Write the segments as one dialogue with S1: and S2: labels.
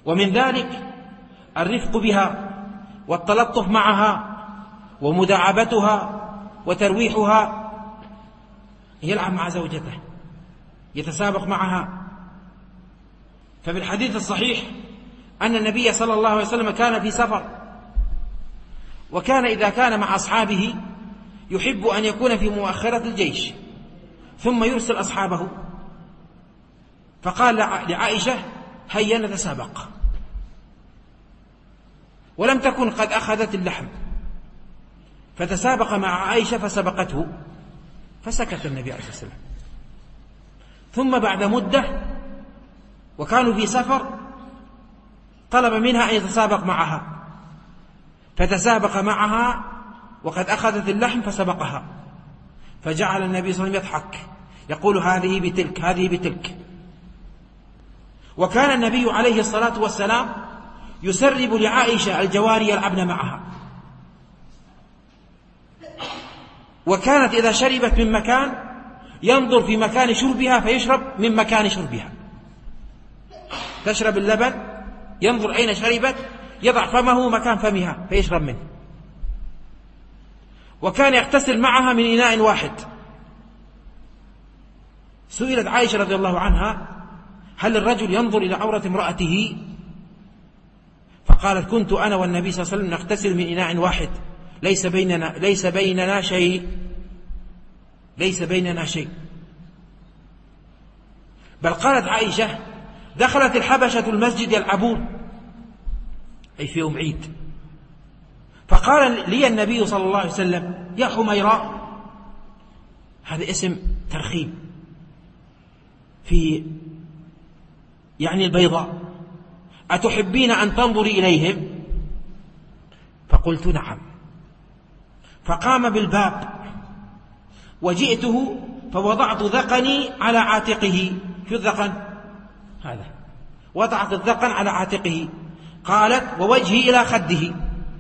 S1: ومن ذلك الرفق بها والتلطف معها ومداعبتها وترويحها. يلعب مع زوجته، يتسابق معها. ففي الحديث الصحيح أن النبي صلى الله عليه وسلم كان في سفر، وكان إذا كان مع أصحابه يحب أن يكون في مؤخرة الجيش ثم يرسل أصحابه، فقال لعائشة: هيا نتسابق. ولم تكن قد أخذت اللحم، فتسابق مع عائشة فسبقته، فسكت النبي عليه الصلاة والسلام. ثم بعد مدة وكانوا في سفر طلب منها أن يتسابق معها، فتسابق معها وقد أخذت اللحم فسبقها، فجعل النبي صلى الله عليه وسلم يضحك يقول: هذه بتلك هذه بتلك. وكان النبي عليه الصلاة والسلام يسرب لعائشة الجواري يلعبن معها، وكانت إذا شربت من مكان ينظر في مكان شربها فيشرب من مكان شربها. تشرب اللبن ينظر أين شربت، يضع فمه مكان فمها فيشرب منه. وكان يغتسل معها من إناء واحد. سئلت عائشة رضي الله عنها: هل الرجل ينظر إلى عورة امرأته؟ فقالت: كنت أنا والنبي صلى الله عليه وسلم نغتسل من إناء واحد، ليس بيننا شيء. بل قالت عائشة: دخلت الحبشة المسجد يلعبون، أي في يوم عيد، فقال لي النبي صلى الله عليه وسلم: يا حميراء، هذا اسم ترخيم في يعني البيضاء، أتحبين أن تنظري إليهم؟ فقلت: نعم. فقام بالباب وجئته فوضعت ذقني على عاتقه. شو الذقن هذا؟ وضعت الذقن على عاتقه. قالت: ووجهي إلى خده،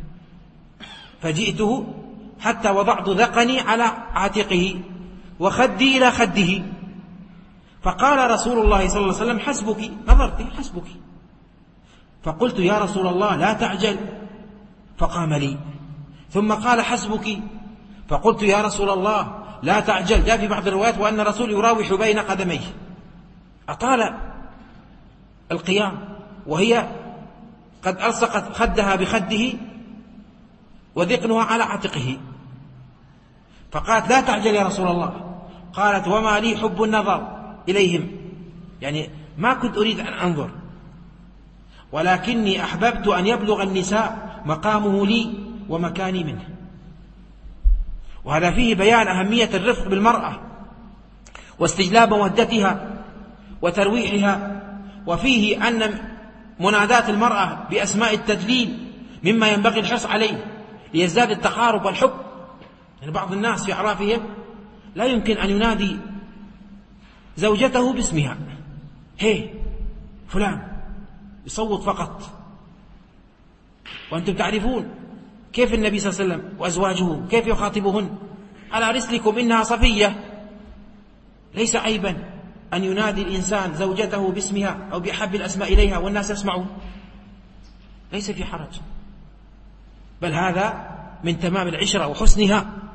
S1: فجئته حتى وضعت ذقني على عاتقه وخدي إلى خده. فقال رسول الله صلى الله عليه وسلم: حسبك. نظرت: حسبك. فقلت: يا رسول الله لا تعجل. فقام لي. ثم قال: حسبك. فقلت: يا رسول الله لا تعجل. جاء في بعض الروايات وأن الرسول يراوح بين قدميه. أطال القيام وهي قد ألصقت خدها بخده وذقنها على عاتقه. فقالت: لا تعجل يا رسول الله. قالت: وما لي حب النظر إليهم، يعني ما كنت أريد أن أنظر، ولكني أحببت أن يبلغ النساء مقامه لي ومكاني منه. وهذا فيه بيان أهمية الرفق بالمرأة واستجلاب مودتها وترويحها. وفيه أن منادات المرأة بأسماء التدليل مما ينبغي الحرص عليه ليزداد التقارب والحب. يعني بعض الناس في أعرافهم لا يمكن أن ينادي زوجته باسمها، هي فلان، يصوت فقط. وأنتم تعرفون كيف النبي صلى الله عليه وسلم وأزواجه كيف يخاطبهن: على رسلكم إنها صفية. ليس عيبا أن ينادي الإنسان زوجته باسمها أو بأحب الأسماء إليها والناس يسمعون، ليس في حرج، بل هذا من تمام العشرة وحسنها.